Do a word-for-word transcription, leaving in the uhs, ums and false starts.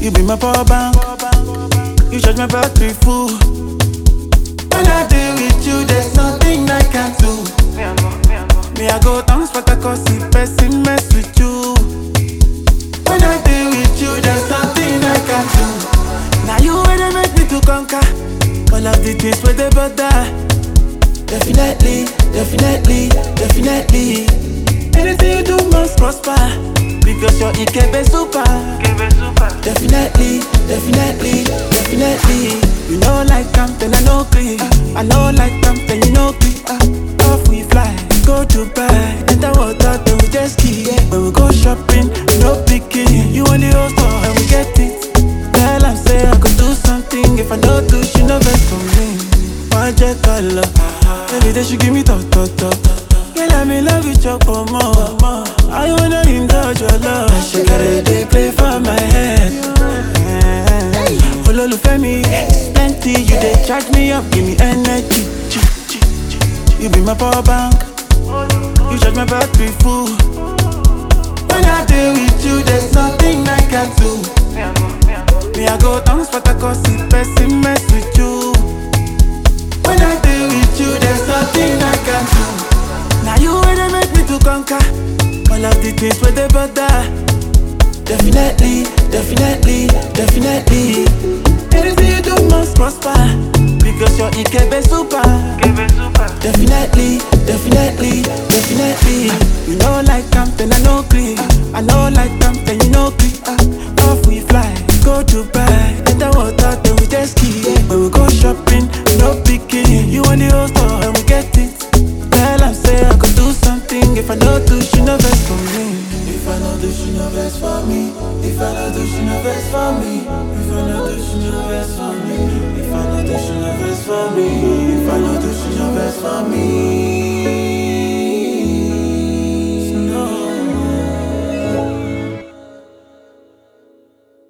You be my power bank. You charge my battery full. When I deal with you, there's nothing I can't do. Me, I go dance for the cause if person mess with you. When I deal with you, there's nothing I can't do. Now you where they make me to conquer all of the things where they bother. Definitely, definitely, definitely. Anything you do must prosper because you're I K B super. Definitely, definitely, definitely. You know like something I know clean. I know like something you know clean. uh, Off we fly, go Dubai, enter water then we just ski. When we go shopping, no picking. You want the whole store and we get it. Girl I say I could do something. If I don't do, she no best for me. Magic color, every day she give me talk, talk, talk. Girl I'm in love with your more. I wanna indulge your love. She got a day play for my head. Ololufemi, plenty. You dey charge me up, give me energy. You be my power bank. You charge my battery full. When I deal with you, there's nothing I can't do. Me I go dance for the cause if person mess with you. When I deal with you, there's nothing I can't do. Now you where they make me to conquer all of the things where they bother. Definitely, definitely, definitely. Anything you do must prosper because you're I K B super. Definitely, definitely, definitely. You know like something I know clean. I know like something you know clean. uh, Off we fly, go Dubai, enter water then we just ski. When we go shopping, no picking. You want the whole store and we get it. Girl I say I could do something. If I don't do, she no best for me. If I know do, she no best for me. If I know do, she no best for me. If I know do, she no best for me. If I know do, she no best for me. If I know do, she no best for me.